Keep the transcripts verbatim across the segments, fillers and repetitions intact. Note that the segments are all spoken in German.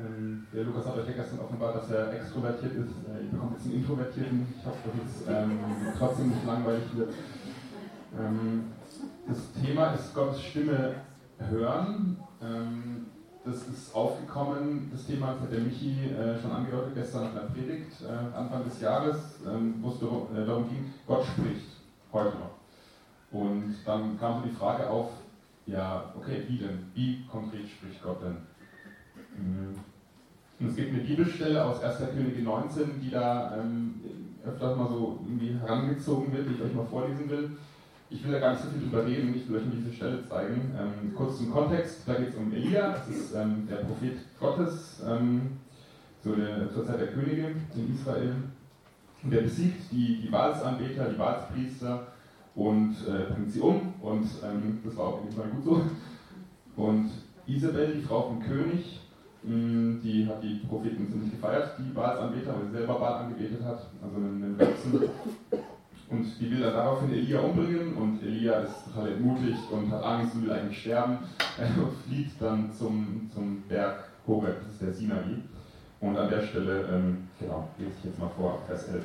Ähm, der Lukas hat euch ja gestern offenbart, dass er extrovertiert ist. Äh, ihr bekommt jetzt einen Introvertierten. Ich hoffe, dass es ähm, trotzdem nicht langweilig wird. Ähm, das Thema ist Gottes Stimme hören. Ähm, das ist aufgekommen, das Thema, das hat der Michi äh, schon angedeutet gestern in der Predigt, äh, Anfang des Jahres, ähm, wo es darum, äh, darum ging, Gott spricht, heute noch. Und dann kam so die Frage auf, ja, okay, wie denn? Wie konkret spricht Gott denn? Und es gibt eine Bibelstelle aus erster Könige neunzehn, die da ähm, öfter mal so irgendwie herangezogen wird, die ich euch mal vorlesen will. Ich will da gar nicht so viel drüber reden, ich will euch nur diese Stelle zeigen. Ähm, kurz zum Kontext, da geht es um Elia, das ist ähm, der Prophet Gottes, ähm, so der, zur Zeit der Könige in Israel. Und der besiegt die, die Baalsanbeter, die Baalspriester und äh, bringt sie um. Und ähm, das war auf jeden Fall gut so. Und Isabel, die Frau vom König, die hat die Propheten ziemlich gefeiert, die Baalsanbeter, weil sie selber Baal angebetet hat, also einen Götzen. Und die will dann daraufhin Elia umbringen und Elia ist total entmutigt und hat Angst und will eigentlich sterben und flieht dann zum, zum Berg Horeb, das ist der Sinai. Und an der Stelle, ähm, genau, lese ich jetzt mal vor, Vers elf.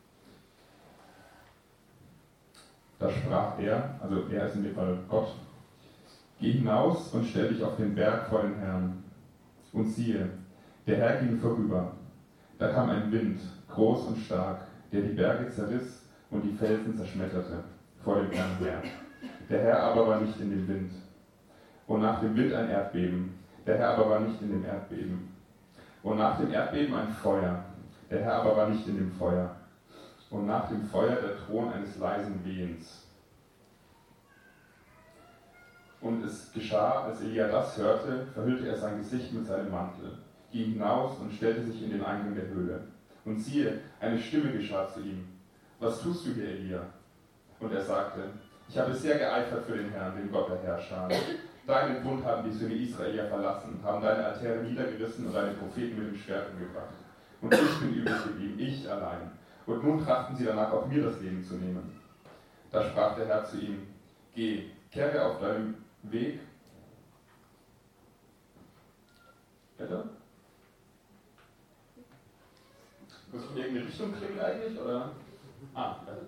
Da sprach er, also er ist in dem Fall Gott, geh hinaus und stell dich auf den Berg vor den Herrn. Und siehe, der Herr ging vorüber. Da kam ein Wind, groß und stark, der die Berge zerriss und die Felsen zerschmetterte, vor dem Herrn her. Der Herr aber war nicht in dem Wind. Und nach dem Wind ein Erdbeben. Der Herr aber war nicht in dem Erdbeben. Und nach dem Erdbeben ein Feuer. Der Herr aber war nicht in dem Feuer. Und nach dem Feuer der Thron eines leisen Wehens. Und es geschah, als Elia das hörte, verhüllte er sein Gesicht mit seinem Mantel, ging hinaus und stellte sich in den Eingang der Höhle. Und siehe, eine Stimme geschah zu ihm: Was tust du hier, Elia? Und er sagte: Ich habe sehr geeifert für den Herrn, den Gott der Herrscher. Deinen Bund haben die Söhne Israel verlassen, haben deine Altäre niedergerissen und deine Propheten mit dem Schwert umgebracht. Und ich bin übrig geblieben, ich allein. Und nun trachten sie danach, auch mir das Leben zu nehmen. Da sprach der Herr zu ihm: Geh, kehre auf deinem Weg. Bitte? Muss ich in irgendeine Richtung klingen eigentlich, oder? Ah, bitte.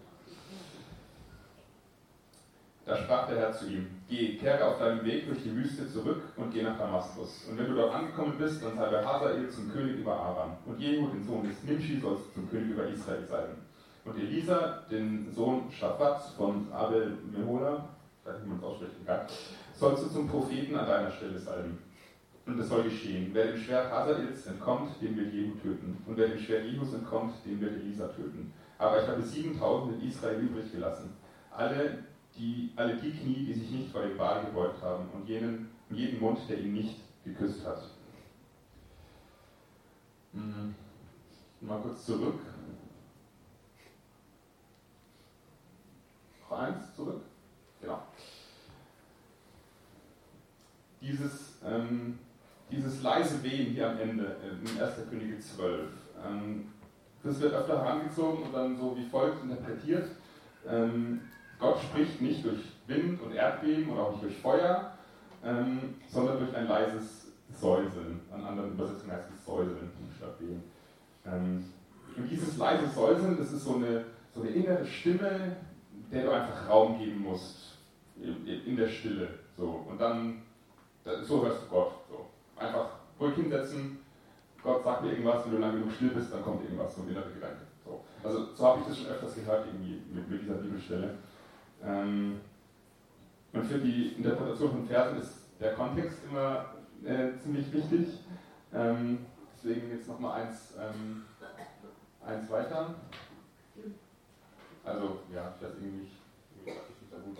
Da sprach der Herr zu ihm: Geh, kehre auf deinem Weg durch die Wüste zurück und geh nach Damaskus. Und wenn du dort angekommen bist, dann sei bei Hazael zum König über Aram. Und Jehu, den Sohn des Nimshi, sollst du zum König über Israel sein. Und Elisa, den Sohn Schafats von Abel Mehola, ich weiß nicht, wie man es aussprechen kann, sollst du zum Propheten an deiner Stelle salben. Und es soll geschehen: Wer dem Schwert Hazaels entkommt, den wird Jehu töten. Und wer dem Schwert Jehus entkommt, den wird Elisa töten. Aber ich habe siebentausend in Israel übrig gelassen. Alle die, alle die Knie, die sich nicht vor dem Baal gebeugt haben, und jenen, jeden Mund, der ihn nicht geküsst hat. Hm. Mal kurz zurück. Noch eins zurück. Genau. Dieses, ähm, dieses leise Wehen hier am Ende in erster Könige zwölf, ähm, das wird öfter herangezogen und dann so wie folgt interpretiert. Ähm, Gott spricht nicht durch Wind und Erdbeben oder auch nicht durch Feuer, ähm, sondern durch ein leises Säuseln. An anderen Übersetzungen heißt es Säuseln statt Wehen. Ähm, und dieses leise Säuseln, das ist so eine, so eine innere Stimme, der du einfach Raum geben musst in der Stille. So. Und dann, so hörst du Gott. So. Einfach ruhig hinsetzen, Gott sagt mir irgendwas, wenn du lange genug still bist, dann kommt irgendwas, so ein innerer Gedanke. So. Also so habe ich das schon öfters gehört irgendwie mit, mit dieser Bibelstelle. Ähm, und für die Interpretation von Versen ist der Kontext immer äh, ziemlich wichtig. Ähm, deswegen jetzt nochmal eins, ähm, eins weiter. Also, ja, ich weiß irgendwie nicht, ich nicht da gut.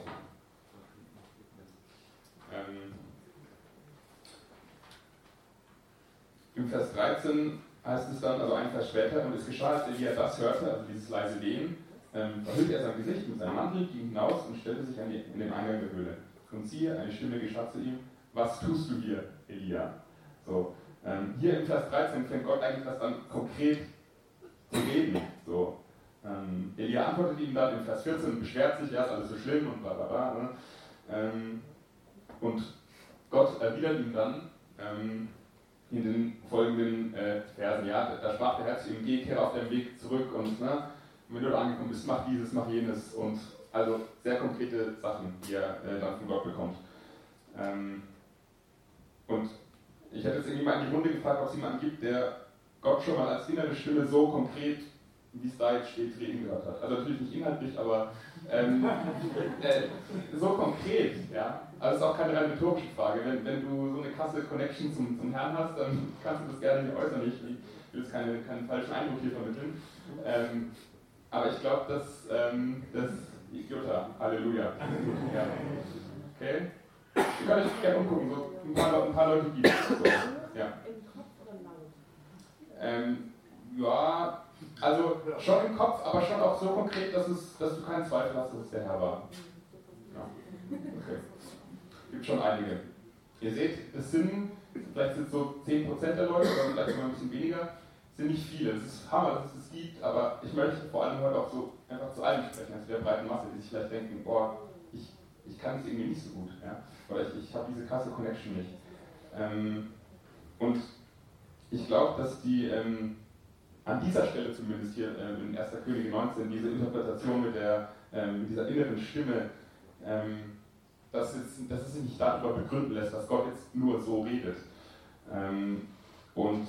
Ähm, Im Vers dreizehn heißt es dann, also ein Vers später: Und es geschah, als Elia das hörte, also dieses leise Wehen, ähm, verhüllte er sein Gesicht mit seinem Mantel, ging hinaus und stellte sich an die, in den Eingang der Höhle. Und siehe, eine Stimme geschah zu ihm: Was tust du hier, Elia? So, ähm, hier im Vers dreizehn fängt Gott eigentlich das an, konkret zu reden. So, ähm, Elia antwortet ihm dann im Vers vierzehn, beschwert sich, ja, ist alles so schlimm und bla bla bla. Ne? Ähm, und Gott erwidert ihm dann, ähm, in den folgenden äh, Versen. Ja, da sprach der Herr zu ihm, geh, kehre auf deinem Weg zurück und ne, wenn du da angekommen bist, mach dieses, mach jenes und also sehr konkrete Sachen, die er äh, dann von Gott bekommt. Ähm, und ich hätte jetzt irgendwie mal in die Runde gefragt, ob es jemanden gibt, der Gott schon mal als innere Stimme so konkret, wie es da jetzt steht, reden gehört hat. Also natürlich nicht inhaltlich, aber ähm, äh, so konkret, ja. Also es ist auch keine rein rhetorische Frage. Wenn, wenn du so eine krasse Connection zum, zum Herrn hast, dann kannst du das gerne hier äußern. Ich will jetzt keine, keinen falschen Eindruck hier vermitteln. Ähm, aber ich glaube, dass ähm, das Jutta, Halleluja. Ja. Okay? Ihr könnt euch gerne umgucken, so ein paar, ein paar Leute gibt es. So. Ja. Im Kopf oder laut? Ähm, ja, also schon im Kopf, aber schon auch so konkret, dass, es, dass du keinen Zweifel hast, dass es der Herr war. Ja. Okay. Gibt schon einige. Ihr seht, es sind, vielleicht sind es so zehn Prozent der Leute oder vielleicht sogar ein bisschen weniger, sind nicht viele. Es ist Hammer, dass es es gibt, aber ich möchte vor allem heute auch so einfach zu allen sprechen, also der breiten Masse, die sich vielleicht denken, boah, ich, ich kann es irgendwie nicht so gut. Ja? Oder ich, ich habe diese krasse Connection nicht. Ähm, und ich glaube, dass die ähm, an dieser Stelle zumindest hier äh, in erster Könige neunzehn diese Interpretation mit, der, ähm, mit dieser inneren Stimme, ähm, dass, es, dass es sich nicht darüber begründen lässt, dass Gott jetzt nur so redet. Ähm, und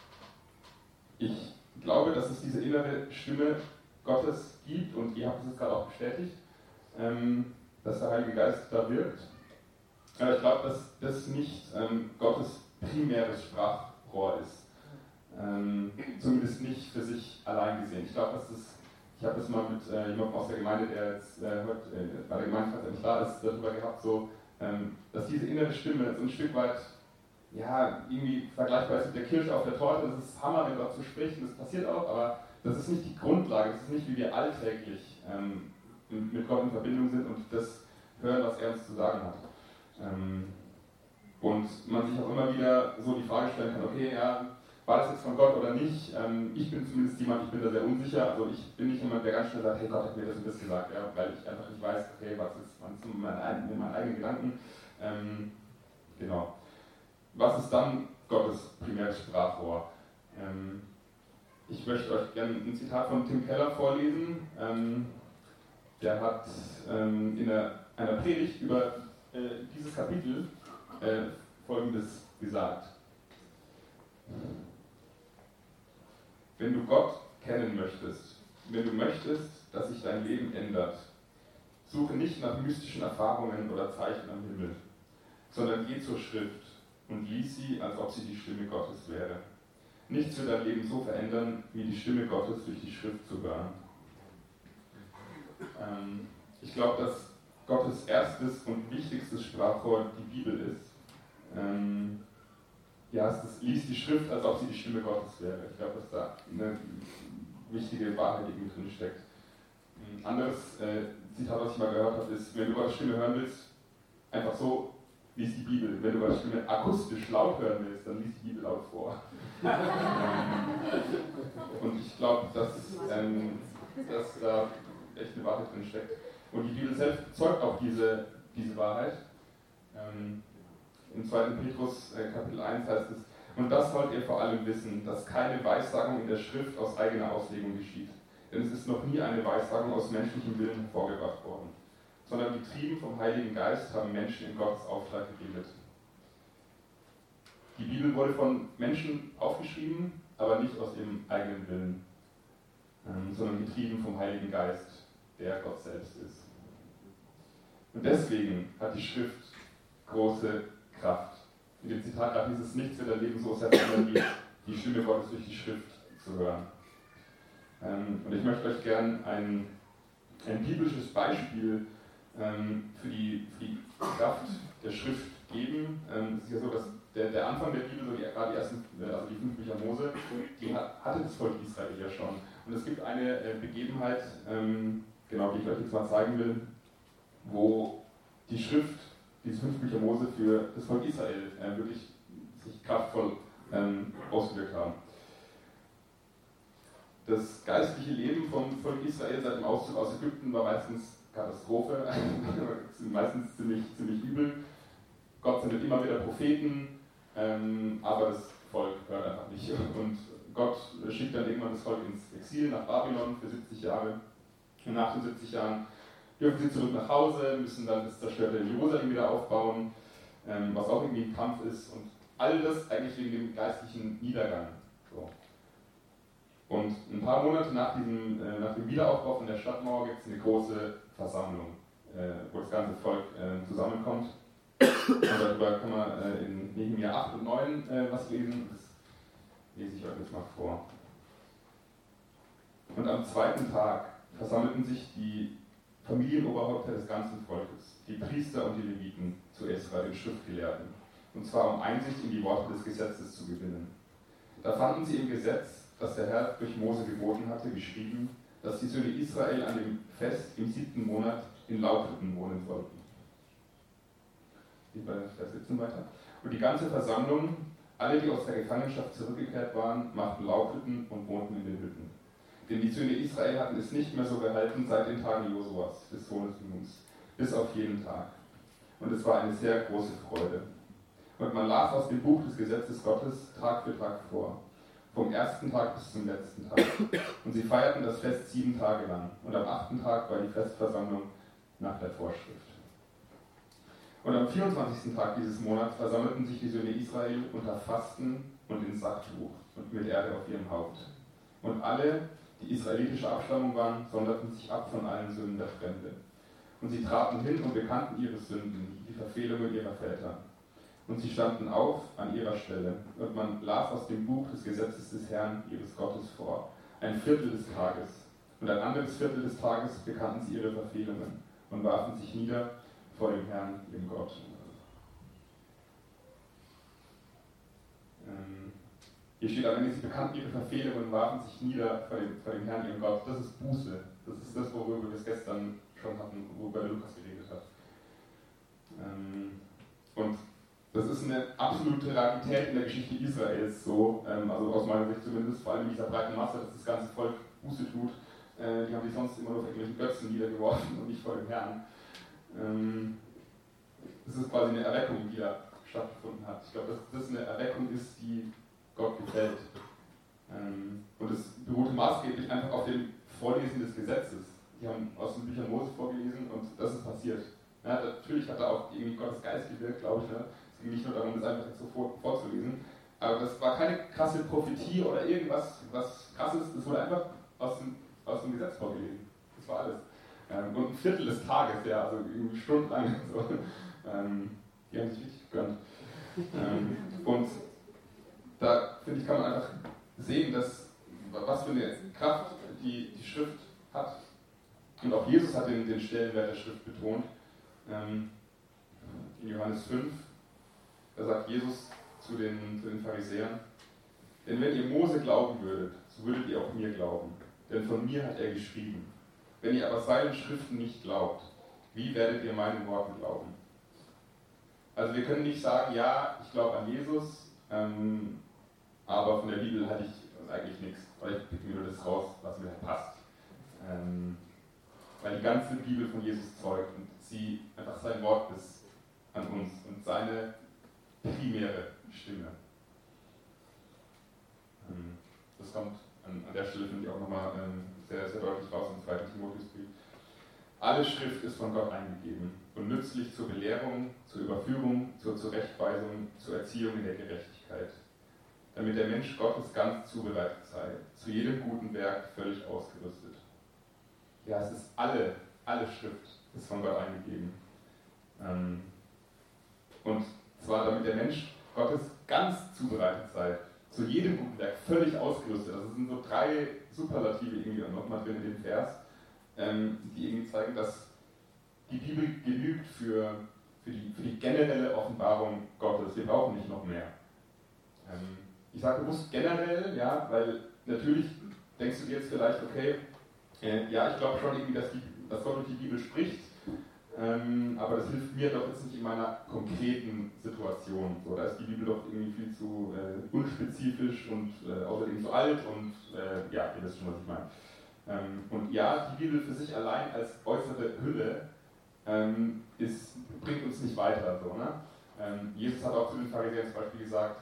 ich glaube, dass es diese innere Stimme Gottes gibt und ihr habt es jetzt gerade auch bestätigt, ähm, dass der Heilige Geist da wirkt. Aber ich glaube, dass das nicht ähm, Gottes primäres Sprachrohr ist. Ähm, zumindest nicht für sich allein gesehen. Ich glaube, dass das, ich habe das mal mit äh, jemandem aus der Gemeinde, der jetzt äh, heute äh, bei der Gemeinde fast nicht da ist, darüber gehabt, so, ähm, dass diese innere Stimme so ein Stück weit ja, irgendwie vergleichbar ist mit der Kirsche auf der Torte. Das ist Hammer, wenn dazu spricht, und das passiert auch, aber das ist nicht die Grundlage, das ist nicht, wie wir alltäglich ähm, mit Gott in Verbindung sind und das hören, was er uns zu sagen hat. Ähm, und man sich auch immer wieder so die Frage stellen kann, okay, ja, war das jetzt von Gott oder nicht? Ähm, ich bin zumindest jemand, ich bin da sehr unsicher, also ich bin nicht jemand, der ganz schnell sagt, hey, Gott hat mir das und das gesagt, ja, weil ich einfach nicht weiß, okay, was ist, was sind meine, meine eigenen Gedanken. Ähm, genau. Was ist dann Gottes primäres Sprachrohr? Ähm, ich möchte euch gerne ein Zitat von Tim Keller vorlesen. Ähm, der hat ähm, in einer, einer Predigt über äh, dieses Kapitel äh, Folgendes gesagt. Wenn du Gott kennen möchtest, wenn du möchtest, dass sich dein Leben ändert, suche nicht nach mystischen Erfahrungen oder Zeichen am Himmel, sondern geh zur Schrift und lies sie, als ob sie die Stimme Gottes wäre. Nichts wird dein Leben so verändern, wie die Stimme Gottes durch die Schrift zu hören. Ähm, ich glaube, dass Gottes erstes und wichtigstes Sprachrohr die Bibel ist. Ähm, ja, es ist, lies die Schrift, als ob sie die Stimme Gottes wäre. Ich glaube, dass da eine wichtige Wahrheit irgendwie drin steckt. Ein anderes äh, Zitat, was ich mal gehört habe, ist, wenn du Gottes Stimme hören willst, einfach so, lies die Bibel. Wenn du Gottes Stimme akustisch laut hören willst, dann lies die Bibel laut vor. Und ich glaube, dass, ähm, dass da echt eine Wahrheit drin steckt. Und die Bibel selbst bezeugt auch diese, diese Wahrheit. Ähm, Im zweiten Petrus äh, Kapitel eins heißt es, und das sollt ihr vor allem wissen, dass keine Weissagung in der Schrift aus eigener Auslegung geschieht. Denn es ist noch nie eine Weissagung aus menschlichem Willen hervorgebracht worden, sondern getrieben vom Heiligen Geist haben Menschen in Gottes Auftrag geredet. Die Bibel wurde von Menschen aufgeschrieben, aber nicht aus ihrem eigenen Willen, ähm, sondern getrieben vom Heiligen Geist, der Gott selbst ist. Und deswegen hat die Schrift große Kraft. In dem Zitat gerade hieß es, nichts wird dein Leben so sehr verändern, wie die Stimme Gottes durch die Schrift zu hören. Ähm, und ich möchte euch gerne ein, ein biblisches Beispiel ähm, für, die, für die Kraft der Schrift geben. Ähm, es ist ja so, dass der, der Anfang der Bibel, so die, gerade die ersten, also die fünf Bücher Mose, die hat, hatte das Volk Israel ja schon. Und es gibt eine äh, Begebenheit, ähm, genau, die ich euch jetzt mal zeigen will, wo die Schrift, diese fünf Bücher Mose für das Volk Israel äh, wirklich sich kraftvoll ähm, ausgewirkt haben. Das geistliche Leben vom Volk Israel seit dem Auszug aus Ägypten war meistens Katastrophe, meistens ziemlich, ziemlich übel. Gott sendet immer wieder Propheten, ähm, aber das Volk hört einfach nicht. Und Gott schickt dann irgendwann das Volk ins Exil nach Babylon für siebzig Jahre. Und nach den siebzig Jahren dürfen sie zurück nach Hause, müssen dann das zerstörte Jerusalem wieder aufbauen, ähm, was auch irgendwie ein Kampf ist. Und all das eigentlich wegen dem geistlichen Niedergang. So. Und ein paar Monate nach, diesem, äh, nach dem Wiederaufbau von der Stadtmauer gibt es eine große Versammlung, äh, wo das ganze Volk äh, zusammenkommt. Und darüber kann man äh, in Nehemia acht und neun äh, was lesen. Das lese ich euch jetzt mal vor. Und am zweiten Tag versammelten sich die Familienoberhäupter des ganzen Volkes, die Priester und die Leviten, zu Esra, den Schriftgelehrten, und zwar um Einsicht in die Worte des Gesetzes zu gewinnen. Da fanden sie im Gesetz, das der Herr durch Mose geboten hatte, geschrieben, dass die Söhne Israel an dem Fest im siebten Monat in Laubhütten wohnen sollten. Geht bei Vers siebzehn weiter. Und die ganze Versammlung, alle, die aus der Gefangenschaft zurückgekehrt waren, machten Laubhütten und wohnten in den Hütten. Denn die Söhne Israel hatten es nicht mehr so gehalten seit den Tagen Josuas, des Sohnes Nuns, bis auf jeden Tag. Und es war eine sehr große Freude. Und man las aus dem Buch des Gesetzes Gottes Tag für Tag vor, vom ersten Tag bis zum letzten Tag. Und sie feierten das Fest sieben Tage lang. Und am achten Tag war die Festversammlung nach der Vorschrift. Und am vierundzwanzigsten Tag dieses Monats versammelten sich die Söhne Israel unter Fasten und in Sacktuch und mit Erde auf ihrem Haupt. Und alle, die israelitische Abstammung waren, sonderten sich ab von allen Sünden der Fremde. Und sie traten hin und bekannten ihre Sünden, die Verfehlungen ihrer Väter. Und sie standen auf an ihrer Stelle, und man las aus dem Buch des Gesetzes des Herrn, ihres Gottes, vor, ein Viertel des Tages. Und ein anderes Viertel des Tages bekannten sie ihre Verfehlungen und warfen sich nieder vor dem Herrn, dem Gott. Ähm, hier steht am Ende, sie bekannten ihre Verfehlungen und warfen sich nieder vor dem, vor dem Herrn, ihrem Gott. Das ist Buße. Das ist das, worüber wir es gestern schon hatten, worüber Lukas geredet hat. Ähm, und das ist eine absolute Rarität in der Geschichte Israels, so, ähm, also aus meiner Sicht zumindest, vor allem in dieser breiten Masse, dass das ganze Volk Buße tut. Äh, die haben sich sonst immer nur auf irgendwelchen Götzen niedergeworfen und nicht vor dem Herrn. Ähm, das ist quasi eine Erweckung, die da stattgefunden hat. Ich glaube, dass das eine Erweckung ist, die Gott gefällt. Ähm, und es beruhte maßgeblich einfach auf dem Vorlesen des Gesetzes. Die haben aus den Büchern Mose vorgelesen und das ist passiert. Ja, natürlich hat da auch irgendwie Gottes Geist gewirkt, glaube ich. Ne? Es ging nicht nur darum, das einfach so vor, vorzulesen. Aber das war keine krasse Prophetie oder irgendwas was krasses. Es wurde einfach aus dem, aus dem Gesetz vorgelesen. Das war alles. Ähm, und ein Viertel des Tages, ja, also irgendwie stundenlang. So. Ähm, die haben sich richtig gegönnt. Ähm, und da, finde ich, kann man einfach sehen, dass, was für eine Kraft die, die Schrift hat. Und auch Jesus hat den, den Stellenwert der Schrift betont. Ähm, in Johannes fünf, da sagt Jesus zu den, zu den Pharisäern, denn wenn ihr Mose glauben würdet, so würdet ihr auch mir glauben, denn von mir hat er geschrieben. Wenn ihr aber seinen Schriften nicht glaubt, wie werdet ihr meinen Worten glauben? Also wir können nicht sagen, ja, ich glaube an Jesus, ähm, aber von der Bibel halte ich eigentlich nichts, weil ich pick mir nur das raus, was mir passt. Ähm, weil die ganze Bibel von Jesus zeugt und sie einfach sein Wort ist an uns und seine primäre Stimme. Ähm, das kommt an, an der Stelle, finde ich, auch nochmal ähm, sehr, sehr deutlich raus im zweiten Timotheusbrief. Alle Schrift ist von Gott eingegeben und nützlich zur Belehrung, zur Überführung, zur Zurechtweisung, zur Erziehung in der Gerechtigkeit, damit der Mensch Gottes ganz zubereitet sei, zu jedem guten Werk völlig ausgerüstet. Ja, es ist alle, alle Schrift ist von Gott eingegeben. Ähm, und zwar damit der Mensch Gottes ganz zubereitet sei, zu jedem guten Werk völlig ausgerüstet. Also es sind so drei Superlative irgendwie nochmal drin in dem Vers, ähm, die irgendwie zeigen, dass die Bibel genügt für, für, die, für die generelle Offenbarung Gottes. Wir brauchen nicht noch mehr. Ähm, ich sage bewusst generell, ja, weil natürlich denkst du dir jetzt vielleicht, okay, äh, ja, ich glaube schon irgendwie, dass, die, dass Gott durch die Bibel spricht, ähm, aber das hilft mir doch jetzt nicht in meiner konkreten Situation. So, da ist die Bibel doch irgendwie viel zu äh, unspezifisch und äh, außerdem zu alt und äh, ja, ihr wisst schon, was ich meine. Ähm, und ja, die Bibel für sich allein als äußere Hülle ähm, ist, bringt uns nicht weiter. So, ne? ähm, Jesus hat auch zu den Pharisäern zum Beispiel gesagt,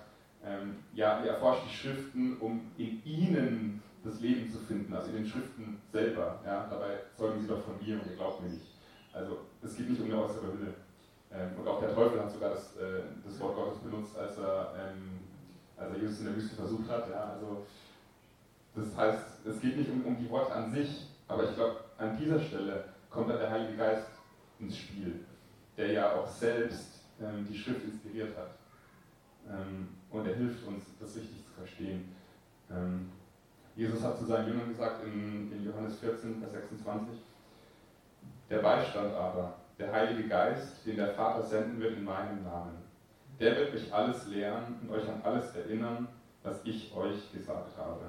ähm, ja, ihr erforscht die Schriften, um in ihnen das Leben zu finden, also in den Schriften selber. Ja? Dabei zeugen sie doch von mir und ihr glaubt mir nicht. Also es geht nicht um eine äußere Hülle. Ähm, und auch der Teufel hat sogar das, äh, das Wort Gottes benutzt, als er, ähm, als er Jesus in der Wüste versucht hat. Ja? Also, das heißt, es geht nicht um, um die Worte an sich, aber ich glaube, an dieser Stelle kommt dann der Heilige Geist ins Spiel, der ja auch selbst ähm, die Schrift inspiriert hat. Ähm, und er hilft uns, das richtig zu verstehen. Ähm, Jesus hat zu seinen Jüngern gesagt in, in Johannes vierzehn, Vers sechsundzwanzig, der Beistand aber, der Heilige Geist, den der Vater senden wird in meinem Namen, der wird euch alles lehren und euch an alles erinnern, was ich euch gesagt habe.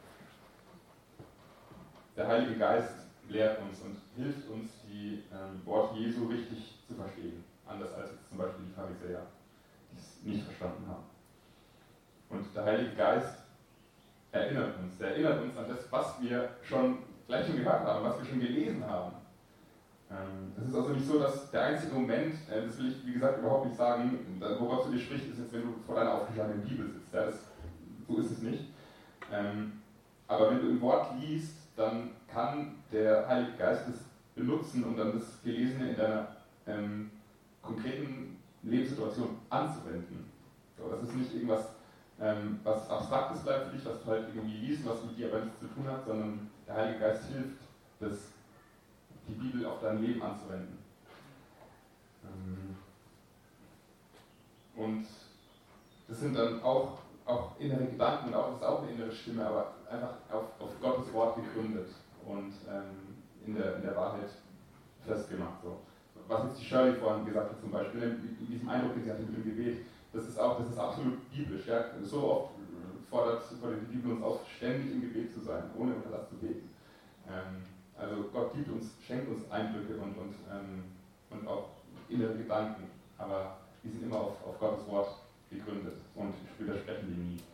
Der Heilige Geist lehrt uns und hilft uns, die ähm, Worte Jesu richtig zu verstehen, anders als jetzt zum Beispiel die Pharisäer, die es nicht verstanden haben. Und der Heilige Geist erinnert uns, der erinnert uns an das, was wir schon gleich schon gehört haben, was wir schon gelesen haben. Ähm, es ist also nicht so, dass der einzige Moment, äh, das will ich wie gesagt überhaupt nicht sagen, worauf zu dir spricht, ist jetzt, wenn du vor deiner aufgeschlagenen Bibel sitzt. Ja, das, so ist es nicht. Ähm, aber wenn du im Wort liest, dann kann der Heilige Geist es benutzen, um dann das Gelesene in deiner ähm, konkreten Lebenssituation anzuwenden. So, das ist nicht irgendwas, ähm, was Abstraktes bleibt für dich, was du halt irgendwie liest, was mit dir aber nichts zu tun hat, sondern der Heilige Geist hilft, das, die Bibel auf dein Leben anzuwenden. Ähm, und das sind dann auch, auch innere Gedanken und auch, das ist auch eine innere Stimme, aber einfach auf, auf Gottes Wort gegründet und ähm, in, der, in der Wahrheit festgemacht. So. Was jetzt die Shirley vorhin gesagt hat zum Beispiel, in diesem Eindruck, den sie hatte mit dem Gebet, das ist auch, das ist absolut biblisch. Ja? So oft fordert, fordert die Bibel uns auf, ständig im Gebet zu sein, ohne Unterlass zu beten. Ähm, also Gott gibt uns, schenkt uns Eindrücke und, und, ähm, und auch innere Gedanken, aber die sind immer auf, auf Gottes Wort gegründet und widersprechen die nie.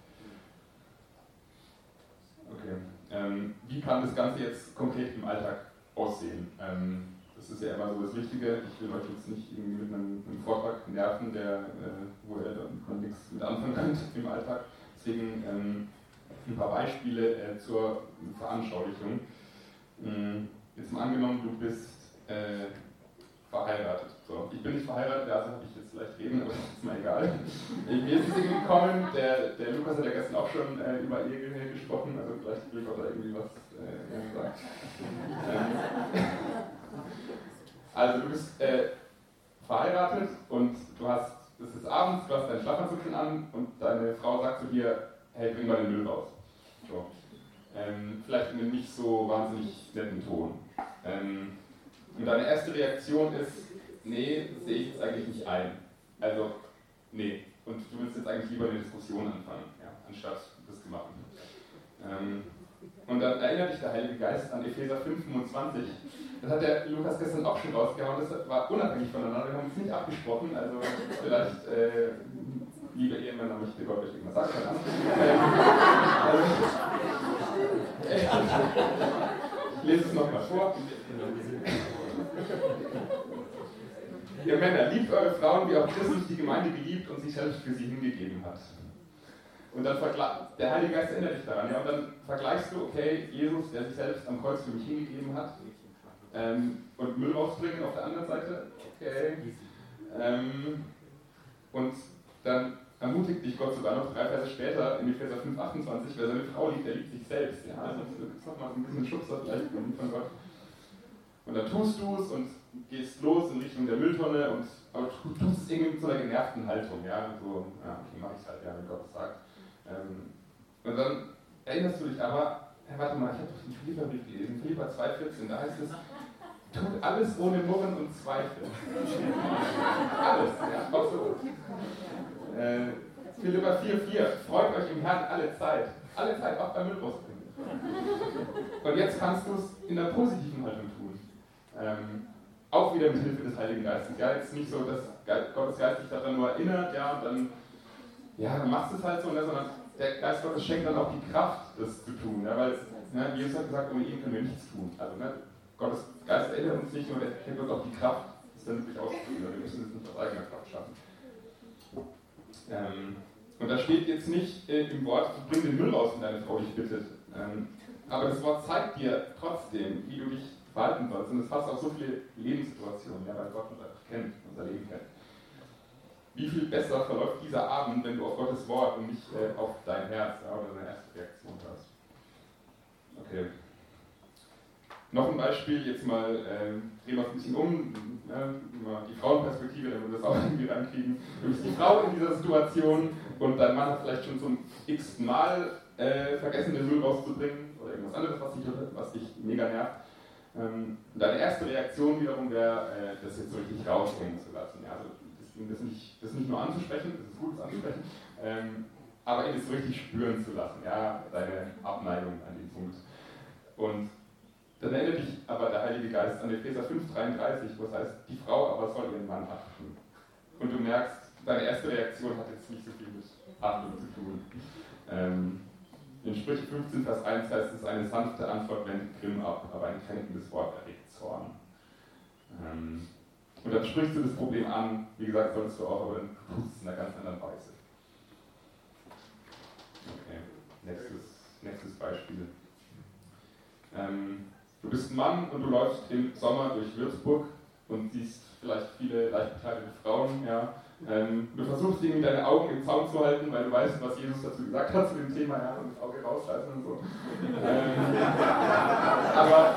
Okay. Ähm, wie kann das Ganze jetzt konkret im Alltag aussehen? Ähm, das ist ja immer so das Wichtige. Ich will euch jetzt nicht irgendwie mit einem, einem Vortrag nerven, der, äh, wo ihr dann nichts mit anfangen könnt im Alltag. Deswegen ähm, ein paar Beispiele äh, zur Veranschaulichung. Ähm, jetzt mal angenommen, du bist äh, verheiratet. So, ich bin nicht verheiratet, also habe ich jetzt vielleicht reden, aber das ist mal egal. Mir ist es irgendwie gekommen, der, der Lukas hat ja gestern auch schon äh, über Ehe gesprochen, also vielleicht will Gott da irgendwie was äh, sagen. Ähm, also du bist äh, verheiratet und du hast, es ist abends, du hast deinen Schlafanzug schon an und deine Frau sagt zu dir, hey, bring mal den Müll raus. So. Ähm, vielleicht in einem nicht so wahnsinnig netten Ton. Ähm, und deine erste Reaktion ist, nee, das sehe ich jetzt eigentlich nicht ein. Also, nee. Und du willst jetzt eigentlich lieber eine Diskussion anfangen, ja, anstatt das zu machen. Ähm, und dann erinnert dich der Heilige Geist an Epheser fünf, fünfundzwanzig. Das hat der Lukas gestern auch schon rausgehauen, das war unabhängig voneinander, wir haben uns nicht abgesprochen, also vielleicht, äh, liebe Ehemänner, möchte Gott euch irgendwas sagen. Ähm, also, äh, ich lese es nochmal vor. Ihr Männer, liebt eure Frauen, wie auch Christus die Gemeinde geliebt und sich selbst für sie hingegeben hat. Und dann vergleicht, der Heilige Geist erinnert dich daran, ja, und dann vergleichst du, okay, Jesus, der sich selbst am Kreuz für mich hingegeben hat, ähm, und Müll rausbringen auf der anderen Seite, okay, ähm, und dann ermutigt dich Gott sogar noch drei Verse später in Epheser fünf, achtundzwanzig, wer seine Frau liebt, der liebt sich selbst, ja, also da gibt es nochmal so ein bisschen Schubser vielleicht von Gott. Und dann tust du es und gehst los in Richtung der Mülltonne, und, aber du tust es irgendwie mit so einer genervten Haltung, ja, so, ja, okay, mach ich halt, ja, wenn Gott es sagt. Ähm, und dann erinnerst du dich aber, ja, warte mal, ich habe doch den Philipperbrief gelesen, Philipper zwei, vierzehn, da heißt es, tut alles ohne Murren und Zweifel. Alles, ja, auch so. Äh, Philipper vier, vier, freut euch im Herrn alle Zeit, alle Zeit, auch beim Müll rausbringen. Und jetzt kannst du es in der positiven Haltung tun. Ähm, auch wieder mit Hilfe des Heiligen Geistes. Ja, jetzt nicht so, dass Gottes Geist dich daran nur erinnert, ja, und dann, ja, dann machst du es halt so, ne, sondern der Geist Gottes schenkt dann auch die Kraft, das zu tun. Ja, weil ne, Jesus hat gesagt, ohne ihn können wir nichts tun. Also ne, Gottes Geist erinnert uns nicht nur, der schenkt uns auch die Kraft, das dann wirklich auszuführen. Wir müssen es nicht aus eigener Kraft schaffen. Ähm, Und da steht jetzt nicht äh, im Wort, bring den Müll raus, wenn deine Frau dich bittet. Ähm, aber das Wort zeigt dir trotzdem, wie du dich verhalten sollst. Und es fasst auch so viele Lebenssituationen, ja, weil Gott uns einfach kennt, unser Leben kennt. Wie viel besser verläuft dieser Abend, wenn du auf Gottes Wort und nicht äh, auf dein Herz ja, oder deine erste Reaktion hörst. Okay. Noch ein Beispiel, jetzt mal äh, drehen wir es ein bisschen um, ne, die Frauenperspektive, damit wir das auch irgendwie reinkriegen. Du bist die Frau in dieser Situation und dein Mann hat vielleicht schon zum x-ten Mal äh, vergessen, den Müll rauszubringen oder irgendwas anderes, was dich, was dich mega nervt. Ähm, deine erste Reaktion wiederum wäre, äh, das jetzt so richtig raushängen zu lassen. Ja, also das, das, nicht, das nicht nur anzusprechen, das ist gut, das anzusprechen, ähm, aber ihn so richtig spüren zu lassen, ja, deine Abneigung an dem Punkt. Und dann erinnert dich aber der Heilige Geist an Epheser fünf dreiunddreißig, wo es heißt, die Frau aber soll ihren Mann achten. Und du merkst, deine erste Reaktion hat jetzt nicht so viel mit Achtung zu tun. Ähm, in Sprüche fünfzehn, Vers eins heißt es, eine sanfte Antwort wendet Grimm ab, aber ein kränkendes Wort erregt Zorn. Ähm, und dann sprichst du das Problem an, wie gesagt, solltest du auch, aber dann tust es in einer ganz anderen Weise. Okay, nächstes, nächstes Beispiel. Ähm, Du bist ein Mann und du läufst im Sommer durch Würzburg und siehst vielleicht viele leicht bekleidete Frauen. Ja. Ähm, du versuchst irgendwie deine Augen im Zaum zu halten, weil du weißt, was Jesus dazu gesagt hat zu dem Thema, ja, und das Auge rausreißen und so. Ähm, aber,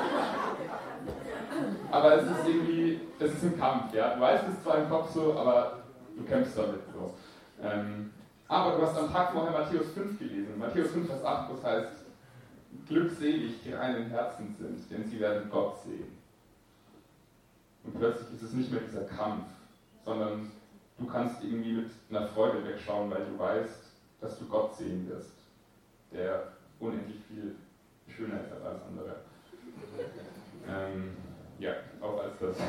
aber es ist irgendwie, es ist ein Kampf. Ja. Du weißt es zwar im Kopf so, aber du kämpfst damit. So. Ähm, aber du hast am Tag vorher Matthäus fünf gelesen. Matthäus fünf, Vers acht, das heißt, glückselig, die reinen Herzen sind, denn sie werden Gott sehen. Und plötzlich ist es nicht mehr dieser Kampf, sondern du kannst irgendwie mit einer Freude wegschauen, weil du weißt, dass du Gott sehen wirst, der unendlich viel schöner ist als alles andere. Ähm, ja, auch als das.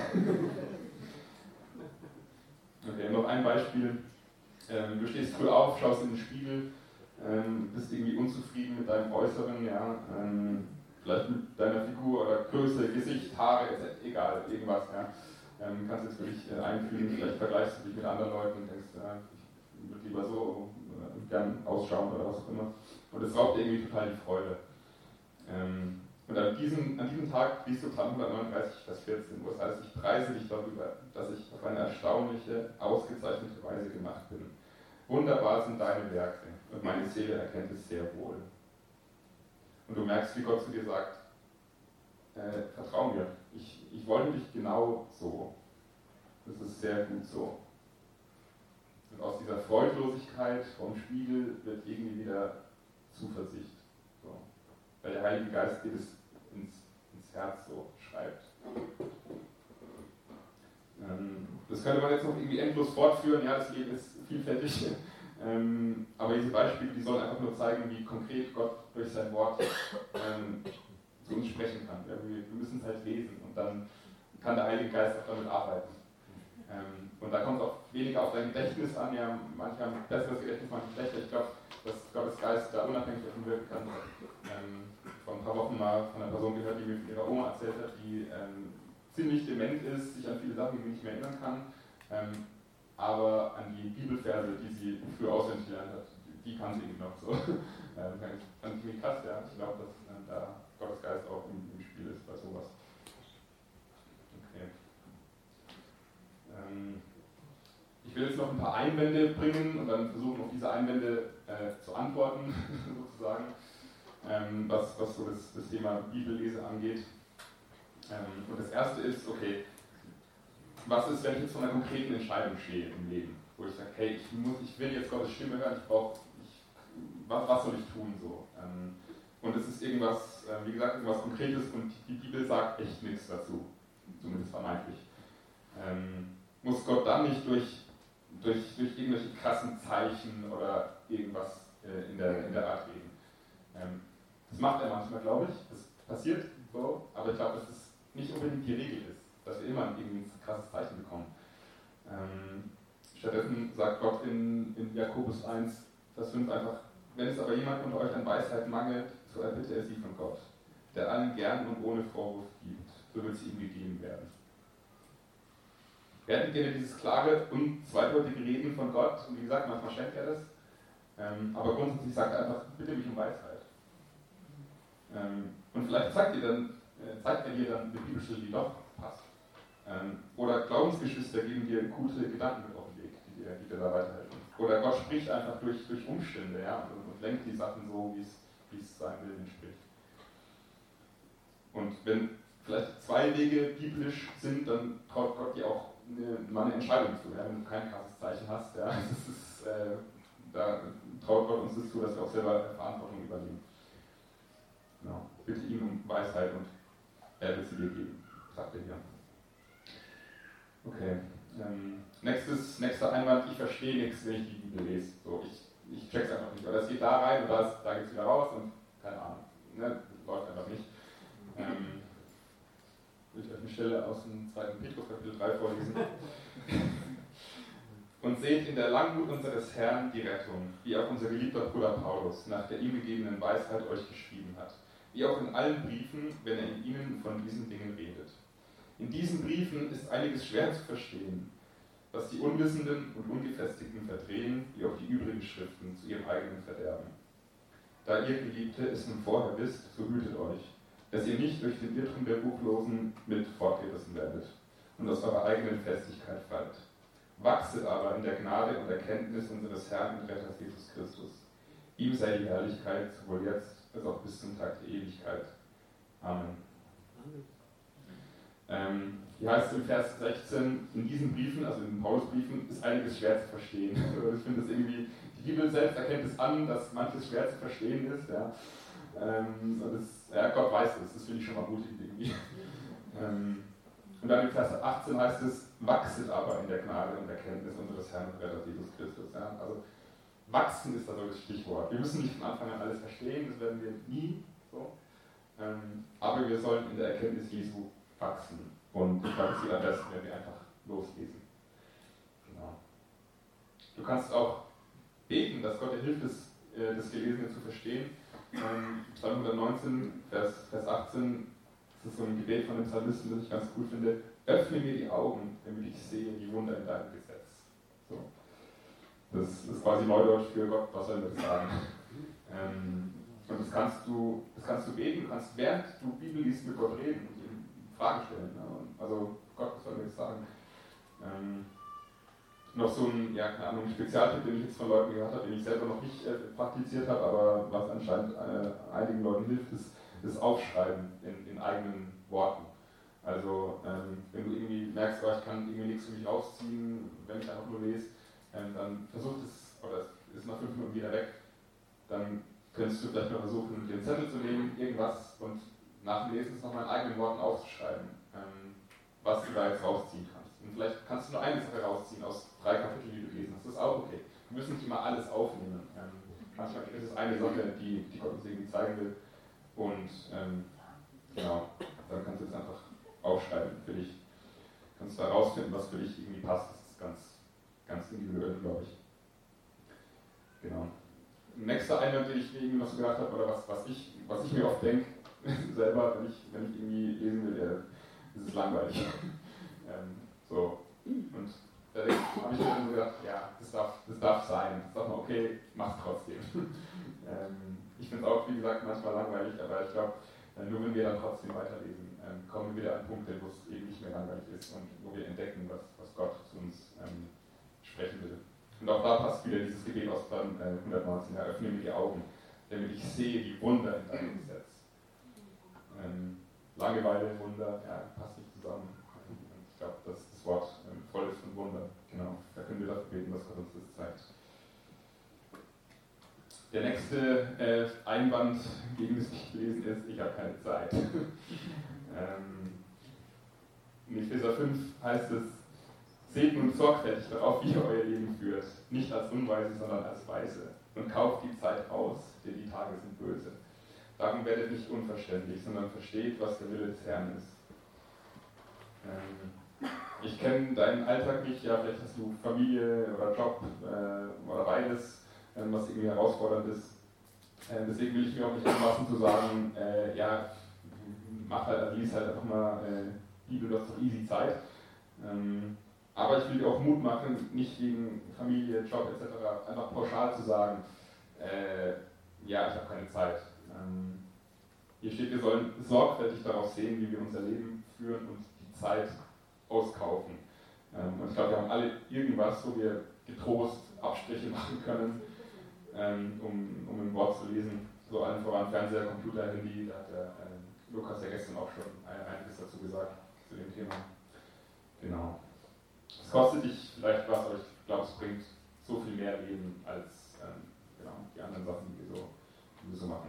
Okay, noch ein Beispiel. Ähm, du stehst früh auf, schaust in den Spiegel, Ähm, bist irgendwie unzufrieden mit deinem Äußeren, ja, ähm, vielleicht mit deiner Figur oder Größe, Gesicht, Haare, et cetera, egal, irgendwas, ja. Ähm, kannst jetzt für dich äh, einfühlen, vielleicht vergleichst du dich mit anderen Leuten und denkst, ja, ich würde lieber so äh, gern ausschauen oder was auch immer. Und es raubt irgendwie total die Freude. Ähm, und an diesem, an diesem Tag liest du Psalm hundertneununddreißig, Vers vierzehn, wo es heißt, ich preise dich darüber, dass ich auf eine erstaunliche, ausgezeichnete Weise gemacht bin. Wunderbar sind deine Werke und meine Seele erkennt es sehr wohl. Und du merkst, wie Gott zu dir sagt, äh, vertrau mir, ich, ich wollte dich genau so. Das ist sehr gut so. Und aus dieser Freudlosigkeit vom Spiegel wird irgendwie wieder Zuversicht. So. Weil der Heilige Geist dir das ins, ins Herz so schreibt. Ähm, das könnte man jetzt noch irgendwie endlos fortführen, ja, das Leben ist vielfältig. Ähm, aber diese Beispiele, die sollen einfach nur zeigen, wie konkret Gott durch sein Wort ähm, zu uns sprechen kann. Ja, wir, wir müssen es halt lesen und dann kann der Heilige Geist auch damit arbeiten. Ähm, und da kommt es auch weniger auf dein Gedächtnis an, ja, manche haben ein besseres Gedächtnis, manche schlechter. Ich glaube, dass Gottes Geist da unabhängig davon wirken kann. Ähm, vor ein paar Wochen mal von einer Person gehört, die mir von ihrer Oma erzählt hat, die ähm, ziemlich dement ist, sich an viele Sachen nicht mehr erinnern kann. Ähm, aber an die Bibelverse, die sie früher auswendig gelernt hat, die kann sie eben noch so. Ähm, fand ich ziemlich krass, ja. Ich glaube, dass äh, da Gottes Geist auch im, im Spiel ist bei sowas. Okay. Ähm, ich will jetzt noch ein paar Einwände bringen und dann versuchen, auf diese Einwände äh, zu antworten, sozusagen, ähm, was, was so das, das Thema Bibellese angeht. Ähm, und das erste ist, okay, was ist, wenn ich jetzt vor einer konkreten Entscheidung stehe im Leben, wo ich sage, hey, ich, muss, ich will jetzt Gottes Stimme hören, ich brauche, was, was soll ich tun so? Ähm, und es ist irgendwas, äh, wie gesagt, irgendwas Konkretes und die Bibel sagt echt nichts dazu, zumindest vermeintlich. Ähm, muss Gott dann nicht durch, durch, durch irgendwelche krassen Zeichen oder irgendwas äh, in, der, in der Art reden? Ähm, das macht er manchmal, glaube ich, das passiert so, aber ich glaube, dass es nicht unbedingt die Regel ist, dass wir immer irgendwie ein krasses Zeichen bekommen. Ähm, stattdessen sagt Gott in, in Jakobus eins, Vers fünf einfach, wenn es aber jemand unter euch an Weisheit mangelt, so erbitte er sie von Gott, der allen gern und ohne Vorwurf gibt, so wird sie ihm gegeben werden. Wir hätten gerne dieses klare und zweideutige Reden von Gott, und wie gesagt, manchmal schenkt er das, Ähm, aber grundsätzlich sagt er einfach, bitte mich um Weisheit. Ähm, und vielleicht zeigt, ihr dann, äh, zeigt er dir dann eine Bibelstelle, die doch passt. Ähm, oder Glaubensgeschwister geben dir gute Gedanken mit auf den Weg, die dir, die dir da weiterhelfen. Oder Gott spricht einfach durch, durch Umstände, ja, und, und lenkt die Sachen so, wie es, wie es seinem Willen entspricht. Und wenn vielleicht zwei Wege biblisch sind, dann traut Gott dir auch eine, mal eine Entscheidung zu, ja, wenn du kein krasses Zeichen hast. Ja, das ist, äh, da traut Gott uns das zu, dass wir auch selber Verantwortung übernehmen. Genau. Bitte ihn um Weisheit und er wird sie dir geben, sagt er hier. Okay. Ähm, nächstes, nächster Einwand, ich verstehe nichts, wenn ich die Bibel lese. So, ich, ich check's einfach nicht. Oder es geht da rein und da, ist, da geht es wieder raus und keine Ahnung. Ne, läuft einfach nicht. Ähm, will ich euch eine Stelle aus dem zweiten Petrus Kapitel drei vorlesen. Und seht in der Langmut unseres Herrn die Rettung, wie auch unser geliebter Bruder Paulus nach der ihm gegebenen Weisheit euch geschrieben hat, wie auch in allen Briefen, wenn er in ihnen von diesen Dingen redet. In diesen Briefen ist einiges schwer zu verstehen, was die Unwissenden und Ungefestigten verdrehen, wie auch die übrigen Schriften zu ihrem eigenen Verderben. Da ihr, Geliebte, es nun vorher wisst, so hütet euch, dass ihr nicht durch den Irrtum der Buchlosen mit fortgerissen werdet und aus eurer eigenen Festigkeit fallt. Wachset aber in der Gnade und Erkenntnis unseres Herrn und Retters Jesus Christus. Ihm sei die Herrlichkeit, sowohl jetzt als auch bis zum Tag der Ewigkeit. Amen. Ähm, hier heißt es im Vers sechzehn, in diesen Briefen, also in den Paulusbriefen, ist einiges schwer zu verstehen. Also ich finde es irgendwie, die Bibel selbst erkennt es an, dass manches schwer zu verstehen ist. Ja. Ähm, und das, ja, Gott weiß es, das finde ich schon mal mutig irgendwie. ähm, und dann im Vers achtzehn heißt es, wachset aber in der Gnade und Erkenntnis unseres Herrn und Retters Jesus Christus. Ja. Also wachsen ist da so das Stichwort. Wir müssen nicht von Anfang an alles verstehen, das werden wir nie. So. Ähm, aber wir sollen in der Erkenntnis Jesu wachsen. Und ich glaube, es geht am besten, wenn wir einfach loslesen. Genau. Du kannst auch beten, dass Gott dir hilft, das, äh, das Gelesene zu verstehen. Ähm, Psalm hundertneunzehn, Vers, Vers achtzehn, das ist so ein Gebet von dem Psalmisten, das ich ganz cool finde. Öffne mir die Augen, damit ich sehe die Wunder in deinem Gesetz. So. Das ist quasi Neudeutsch für Gott, was soll ich das sagen? Ähm, und das kannst du, das kannst du beten, du kannst während du Bibel liest mit Gott reden und ihm Fragen stellen. Ne? Also Gott, was soll ich jetzt sagen? Ähm, noch so ein, ja, keine Ahnung, Spezialtipp, den ich jetzt von Leuten gehört habe, den ich selber noch nicht äh, praktiziert habe, aber was anscheinend äh, einigen Leuten hilft, ist das Aufschreiben in, in eigenen Worten. Also ähm, wenn du irgendwie merkst, oh, ich kann irgendwie nichts für mich rausziehen, wenn ich einfach nur lese, ähm, dann versuch es, oder es ist nach fünf Minuten wieder weg, dann könntest du vielleicht noch versuchen, den Zettel zu nehmen, irgendwas und nach dem Lesen es nochmal in eigenen Worten aufzuschreiben, ähm, was du da jetzt rausziehen kannst. Und vielleicht kannst du nur eine Sache rausziehen aus drei Kapiteln, die du gelesen hast. Das ist auch okay. Wir müssen nicht immer alles aufnehmen. Ähm, manchmal ist es eine Sache, die, die Gott uns irgendwie zeigen will. Und ähm, genau, dann kannst du jetzt einfach aufschreiben für dich. Kannst du herausfinden, was für dich irgendwie passt. Das ist ganz, ganz individuell, glaube ich. Genau. Nächster Einwand, den ich mir irgendwie noch so gedacht habe, oder was, was, ich, was ich mir oft denke, selber, wenn ich, wenn ich irgendwie lesen will, ja, ist es langweilig. ähm, so. Und da habe ich mir dann so gedacht, ja, das darf, das darf sein. Das darf man, okay, mach's trotzdem. ähm, ich finde es auch, wie gesagt, manchmal langweilig, aber ich glaube, nur wenn wir dann trotzdem weiterlesen, ähm, kommen wir wieder an Punkte, wo es eben nicht mehr langweilig ist und wo wir entdecken, was, was Gott zu uns ähm, sprechen will. Und auch da passt wieder dieses Gebet aus Psalm äh, hundertneunzehn, ja, öffne mir die Augen, damit ich sehe die Wunder in deinem Gesetz. Ähm, Langeweile, Wunder, ja, passt nicht zusammen. Und ich glaube, dass das Wort ähm, voll ist von Wunder. Genau, da können wir dafür beten, dass Gott uns das zeigt. Der nächste äh, Einwand gegen das Nichtlesen ist, ich habe keine Zeit. ähm, in Epheser fünf heißt es, seht nun sorgfältig darauf, wie ihr euer Leben führt, nicht als Unweise, sondern als Weise, und kauft die Zeit aus, denn die Tage sind böse. Darum werdet nicht unverständlich, sondern versteht, was der Wille des Herrn ist. Ähm, ich kenne deinen Alltag nicht, ja, vielleicht hast du Familie oder Job äh, oder beides, was irgendwie herausfordernd ist. Äh, deswegen will ich mir auch nicht anmaßen zu sagen, äh, ja, mach halt, also lies halt einfach mal äh, Bibel, du hast doch easy Zeit. Ähm, aber ich will dir auch Mut machen, nicht wegen Familie, Job et cetera einfach pauschal zu sagen, äh, ja, ich habe keine Zeit. Ähm, hier steht, wir sollen sorgfältig darauf sehen, wie wir unser Leben führen und die Zeit auskaufen. Ähm, und ich glaube, wir haben alle irgendwas, wo wir getrost Abstriche machen können, ähm, um, um ein Wort zu lesen. So allen voran Fernseher, Computer, Handy, da hat der äh, Lukas ja gestern auch schon einiges dazu gesagt, zu dem Thema. Genau. Es kostet dich vielleicht was, aber ich glaube, es bringt so viel mehr Leben als ähm, genau, die anderen Sachen, die wir so, die wir so machen.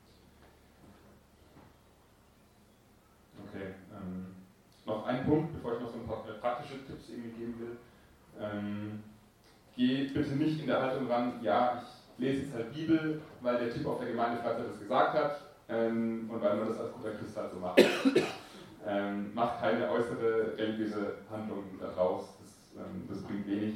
Okay. Ähm, noch ein Punkt, bevor ich noch so ein paar praktische Tipps irgendwie geben will. Ähm, geh bitte nicht in der Haltung ran, ja, ich lese jetzt halt Bibel, weil der Typ auf der Gemeindefreizeit das gesagt hat ähm, und weil man das als guter Christ halt so macht. ähm, macht keine äußere religiöse Handlung daraus, das, ähm, das bringt wenig.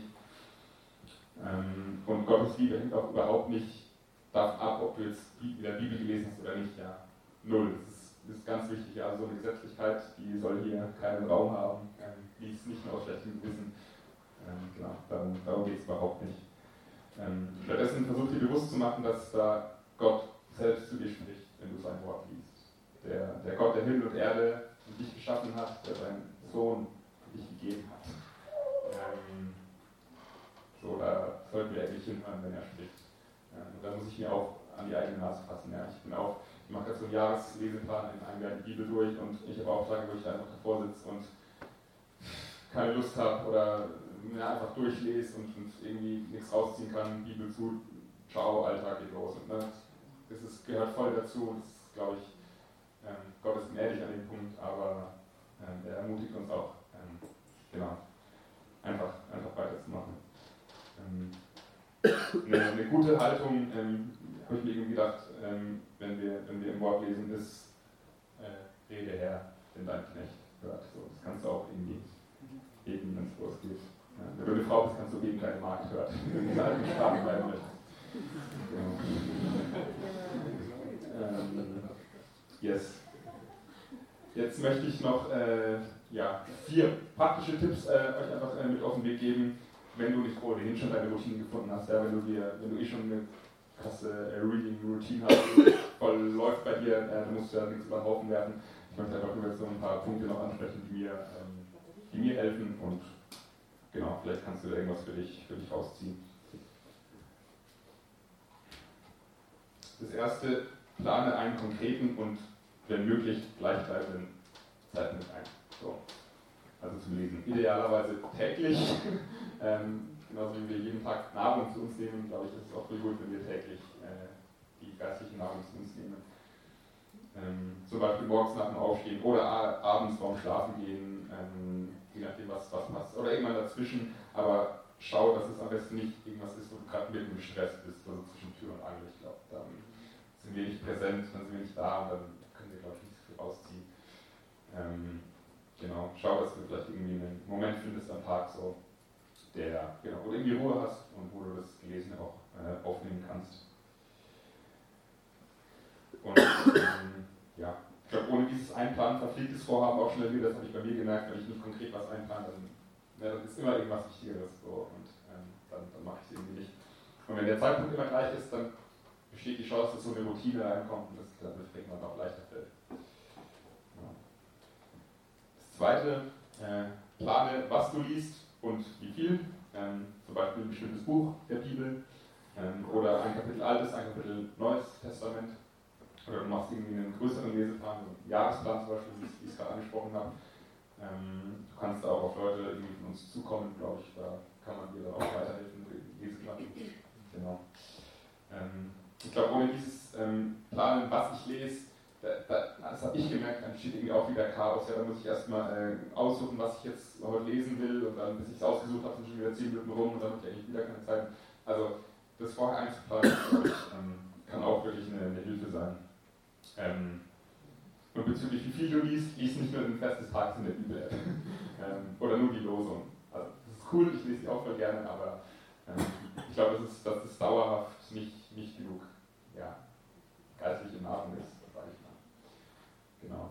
Ähm, und Gottes Liebe hängt auch überhaupt nicht davon ab, ob du jetzt in der Bibel gelesen hast oder nicht. Ja. Null. Das ist, das ist ganz wichtig. Ja. So eine Gesetzlichkeit, die soll hier keinen Raum haben. Ähm, die ist nicht nur aus schlechtem Gewissen. Ähm, genau, darum, darum geht es überhaupt nicht. Ähm, stattdessen versuch dir bewusst zu machen, dass da Gott selbst zu dir spricht, wenn du sein Wort liest. Der, der Gott, der Himmel und Erde dich geschaffen hat, der seinen Sohn für dich gegeben hat. Ähm, so, da sollten wir eigentlich hinhören, wenn er spricht. Ähm, und da muss ich mir auch an die eigene Nase fassen. Ja. Ich bin auch, ich mache jetzt so einen Jahresleseplan in einem Jahr die Bibel durch und ich habe auch Tage, wo ich da einfach davor sitze und keine Lust habe oder mir einfach durchlese und, und irgendwie nichts rausziehen kann, Bibel zu, ciao, Alltag geht los. Und, ne, das ist, gehört voll dazu und das ist, glaube ich, ähm, Gott ist gnädig an dem Punkt, aber ähm, er ermutigt uns auch, ähm, genau, einfach, einfach weiterzumachen. Ähm, eine, eine gute Haltung, ähm, habe ich mir irgendwie gedacht, ähm, wenn, wir, wenn wir im Wort lesen, ist, äh, rede her, wenn dein Knecht hört. So, das kannst du auch irgendwie eben, wenn es losgeht. Ja, wenn du eine Frau bist, kannst du eben deine Magd hört, wenn du in der alten Sprache bleiben möchtest. Genau. Ähm, yes. Jetzt möchte ich noch äh, ja, vier praktische Tipps äh, euch einfach äh, mit auf den Weg geben, wenn du nicht ohnehin schon deine Routine gefunden hast. Ja, wenn du dir, wenn du eh schon eine krasse äh, Reading-Routine hast, voll läuft bei dir, äh, dann musst du ja nichts über den Haufen werfen. Ich möchte einfach nur jetzt so ein paar Punkte noch ansprechen, die mir, ähm, die mir helfen und genau, vielleicht kannst du da irgendwas für dich, für dich rausziehen. Das erste, plane einen konkreten und wenn möglich gleichbleibenden Zeitpunkt ein. So. Also zum Lesen. Idealerweise täglich, ähm, genauso wie wir jeden Tag Nahrung zu uns nehmen, glaube ich, ist es auch voll gut, wenn wir täglich äh, die geistliche Nahrung zu uns nehmen. Ähm, zum Beispiel morgens nach dem Aufstehen oder abends vorm Schlafen gehen, ähm, je nachdem was, was passt. Oder irgendwann dazwischen, aber schau, dass es am besten nicht irgendwas ist, wo du gerade mitten gestresst bist, also zwischen Tür und Angel. Ich glaube, dann sind wir nicht präsent, dann sind wir nicht da und dann können wir, glaube ich, nicht so viel rausziehen. Ähm, genau, schau, dass du vielleicht irgendwie einen Moment findest am Tag, so, der, genau, wo du irgendwie Ruhe hast und wo du das Gelesene auch äh, aufnehmen kannst. Und ähm, ja, ich glaube, ohne dieses Einplanen verfliegt das Vorhaben auch schnell wieder. Das habe ich bei mir gemerkt, wenn ich nicht konkret was einplane, dann, ja, dann ist immer irgendwas Wichtigeres so, und ähm, dann, dann mache ich es irgendwie nicht. Und wenn der Zeitpunkt immer gleich ist, dann besteht die Chance, dass so eine Routine reinkommt und das dann irgendwann auch leichter fällt. Ja. Das zweite, äh, plane, was du liest und wie viel. Ähm, zum Beispiel ein bestimmtes Buch der Bibel ähm, oder ein Kapitel Altes, ein Kapitel Neues Testament. Oder du machst irgendwie einen größeren Leseplan, einen Jahresplan zum Beispiel, wie ich es gerade angesprochen habe. Ähm, du kannst auch auf Leute irgendwie von uns zukommen, glaube ich, da kann man dir dann auch weiterhelfen, Leseplan. Genau. Ähm, ich glaube, ohne dieses ähm, Planen, was ich lese, da, da, das habe ich gemerkt, dann steht irgendwie auch wieder Chaos. Ja, da muss ich erstmal äh, aussuchen, was ich jetzt heute lesen will, und dann, bis ich es ausgesucht habe, sind schon wieder zehn Minuten rum und dann habe ich eigentlich wieder keine Zeit. Also, das vorher einzuplanen, ich, ähm, kann auch wirklich eine, eine Hilfe sein. Ähm, und bezüglich wie viel du liest, liest nicht nur den Vers des Tages in der Bibel ähm, oder nur die Losung. Also das ist cool, ich lese die auch voll gerne, aber ähm, ich glaube, das ist, das ist dauerhaft nicht, nicht genug, ja, geistliche Nahrung ist, sage ich mal. Genau.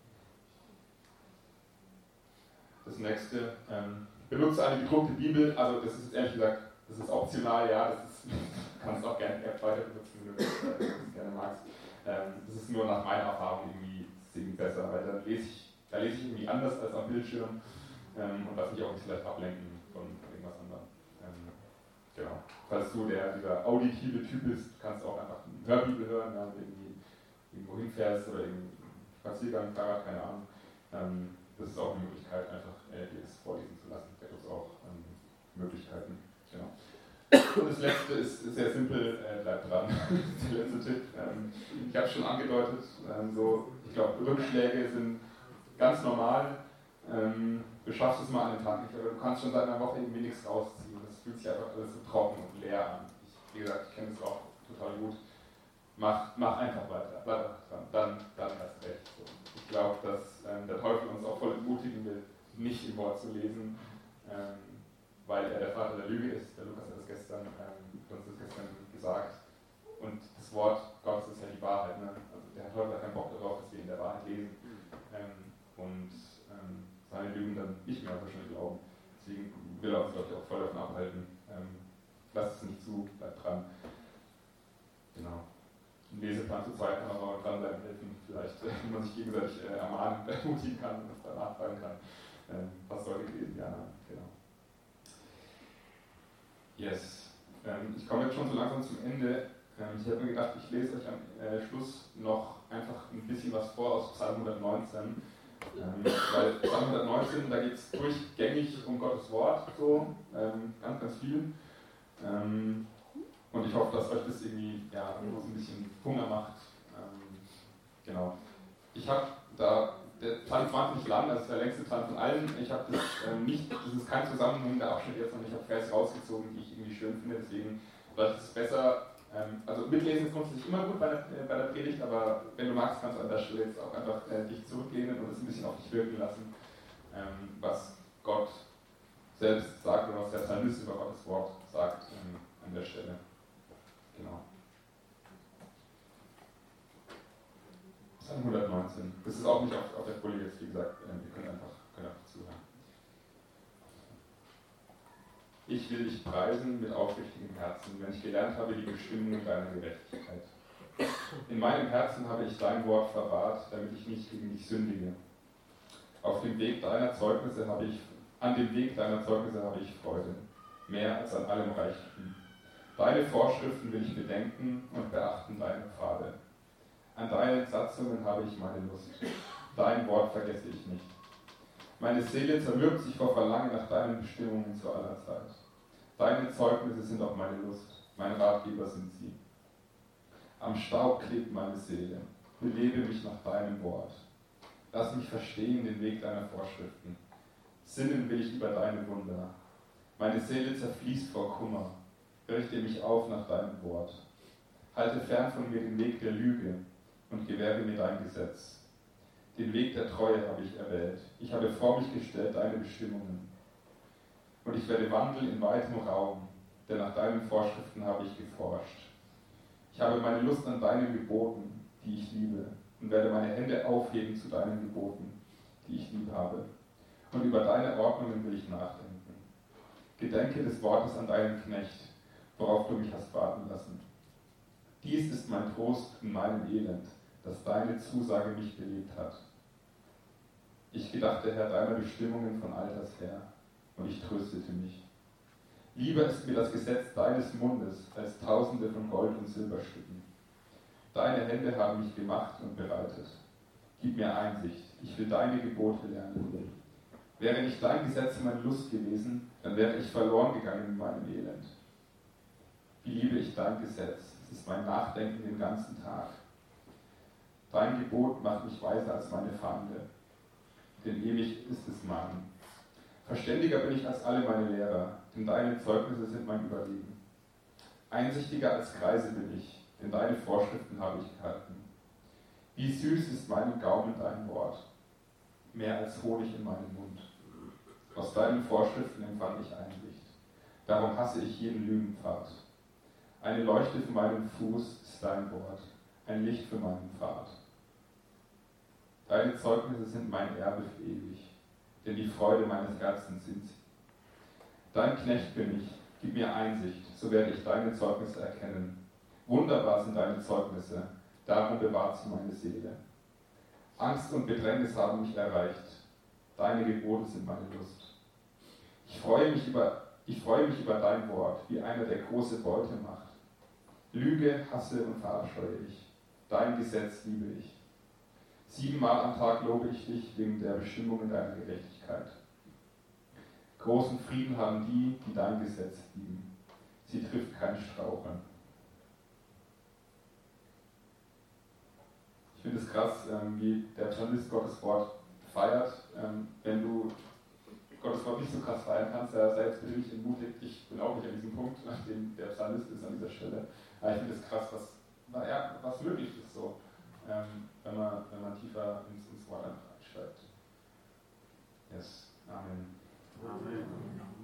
Das nächste, ähm, benutze eine gedruckte Bibel, also das ist ehrlich gesagt, das ist optional, ja, das ist, kannst auch gerne die App weiter benutzen, wenn du das, äh, das gerne magst. Ähm, das ist nur nach meiner Erfahrung irgendwie, irgendwie besser, weil da lese ich, da lese ich irgendwie anders als am Bildschirm ähm, und lass mich auch nicht so leicht ablenken von, von irgendwas anderem. Ähm, genau. Falls du der, dieser auditive Typ bist, kannst du auch einfach ein Hörbibel hören, ja, wenn du irgendwie irgendwo hinfährst oder irgendwie Spaziergang, Fahrrad, keine Ahnung. Ähm, das ist auch eine Möglichkeit, einfach äh, dir das vorlesen zu lassen. Da gibt es auch ähm, Möglichkeiten. Genau. Und das letzte ist sehr simpel, äh, bleibt dran. Der letzte Tipp. Ähm, ich habe es schon angedeutet, ähm, so, ich glaube, Rückschläge sind ganz normal. Ähm, du schaffst es mal an den Tag nicht, aber du kannst schon seit einer Woche irgendwie nichts rausziehen. Das fühlt sich einfach alles so trocken und leer an. Ich, wie gesagt, ich kenne es auch total gut. Mach, mach einfach weiter, bleib einfach dran, dann, dann erst recht. So. Ich glaube, dass ähm, der Teufel uns auch voll entmutigen will, nicht im Wort zu lesen, ähm, weil er der Vater der Lüge ist. Der Lukas hat das gestern, ähm, hat uns das gestern gesagt. Und das Wort Gottes ist ja die Wahrheit. Ne? Also der Teufel hat keinen Bock darauf, dass wir in der Wahrheit lesen ähm, und ähm, seine Lügen dann nicht mehr wahrscheinlich glauben. Deswegen will er uns, glaube ich, auch voll davon abhalten. Ähm, lasst es nicht zu, bleibt dran. Genau. Ein Leseplan zu zweit kann auch mal dranbleiben helfen, vielleicht, äh, wie man sich gegenseitig äh, ermahnen, ermutigen kann und danach fragen kann. Ähm, was sollte gelesen? Ja, nein, genau. Yes. Ähm, ich komme jetzt schon so langsam zum Ende. Ähm, ich habe mir gedacht, ich lese euch am äh, Schluss noch einfach ein bisschen was vor aus Psalm hundertneunzehn. Ähm, weil Psalm hundertneunzehn, da geht es durchgängig um Gottes Wort, so ähm, ganz, ganz viel. Ähm, Und ich hoffe, dass euch das irgendwie ja, so ein bisschen Hunger macht. Ähm, genau. Ich habe da, der Psalm ist wahnsinnig lang, das ist der längste Psalm von allen. Ich habe das ähm, nicht, das ist kein zusammenhängender Abschnitt jetzt, sondern ich habe Vers rausgezogen, die ich irgendwie schön finde. Deswegen vielleicht ist es besser, ähm, also mitlesen ist grundsätzlich immer gut bei der, äh, bei der Predigt, aber wenn du magst, kannst du an der Stelle jetzt auch einfach äh, dich zurücklehnen und es ein bisschen auf dich wirken lassen, ähm, was Gott selbst sagt oder was der Psalmist über Gottes Wort sagt ähm, an der Stelle. Genau. Psalm hundertneunzehn. Das ist auch nicht auf, auf der Folie jetzt, wie gesagt, äh, ihr könnt einfach, könnt einfach zuhören. Ich will dich preisen mit aufrichtigem Herzen, wenn ich gelernt habe die Bestimmungen deiner Gerechtigkeit. In meinem Herzen habe ich dein Wort verwahrt, damit ich nicht gegen dich sündige. Auf dem Weg deiner Zeugnisse habe ich, an dem Weg deiner Zeugnisse habe ich Freude, mehr als an allem Reichtum. Deine Vorschriften will ich bedenken und beachten deine Pfade. An deinen Satzungen habe ich meine Lust. Dein Wort vergesse ich nicht. Meine Seele zermürbt sich vor Verlangen nach deinen Bestimmungen zu aller Zeit. Deine Zeugnisse sind auch meine Lust. Mein Ratgeber sind sie. Am Staub klebt meine Seele. Belebe mich nach deinem Wort. Lass mich verstehen den Weg deiner Vorschriften. Sinnen will ich über deine Wunder. Meine Seele zerfließt vor Kummer. Richte mich auf nach deinem Wort. Halte fern von mir den Weg der Lüge und gewähre mir dein Gesetz. Den Weg der Treue habe ich erwählt. Ich habe vor mich gestellt deine Bestimmungen. Und ich werde wandeln in weitem Raum, denn nach deinen Vorschriften habe ich geforscht. Ich habe meine Lust an deinen Geboten, die ich liebe, und werde meine Hände aufheben zu deinen Geboten, die ich lieb habe. Und über deine Ordnungen will ich nachdenken. Gedenke des Wortes an deinen Knecht, worauf du mich hast warten lassen. Dies ist mein Trost in meinem Elend, dass deine Zusage mich belebt hat. Ich gedachte, Herr, deiner Bestimmungen von alters her, und ich tröstete mich. Lieber ist mir das Gesetz deines Mundes als Tausende von Gold- und Silberstücken. Deine Hände haben mich gemacht und bereitet. Gib mir Einsicht, ich will deine Gebote lernen. Wäre nicht dein Gesetz meine Lust gewesen, dann wäre ich verloren gegangen in meinem Elend. Wie liebe ich dein Gesetz, es ist mein Nachdenken den ganzen Tag. Dein Gebot macht mich weiser als meine Feinde, denn ewig ist es mein. Verständiger bin ich als alle meine Lehrer, denn deine Zeugnisse sind mein Überlegen. Einsichtiger als Kreise bin ich, denn deine Vorschriften habe ich gehalten. Wie süß ist meinem Gaumen dein Wort, mehr als Honig in meinem Mund. Aus deinen Vorschriften empfange ich Einsicht, darum hasse ich jeden Lügenpfad. Eine Leuchte für meinen Fuß ist dein Wort, ein Licht für meinen Pfad. Deine Zeugnisse sind mein Erbe für ewig, denn die Freude meines Herzens sind sie. Dein Knecht bin ich, Gib mir Einsicht, so werde ich deine Zeugnisse erkennen. Wunderbar sind deine Zeugnisse, darum bewahrt sie meine Seele. Angst und Bedrängnis haben mich erreicht, deine Gebote sind meine Lust. Ich freue mich über, ich freue mich über dein Wort, wie einer, der große Beute macht. Lüge, hasse und verabscheue ich, dein Gesetz liebe ich. Siebenmal am Tag lobe ich dich wegen der Bestimmungen deiner Gerechtigkeit. Großen Frieden haben die, die dein Gesetz lieben. Sie trifft kein Straucheln. Ich finde es krass, ähm, wie der Psalmist Gottes Wort feiert. Ähm, wenn du Gottes Wort nicht so krass feiern kannst, ja, sei jetzt bitte nicht entmutigt. Ich bin auch nicht an diesem Punkt, an dem der Psalmist ist an dieser Stelle. Aber ich finde es krass, was, ja, was möglich ist, so, ähm, wenn, man, wenn man tiefer ins, ins Wort einsteigt. Yes. Amen. Amen.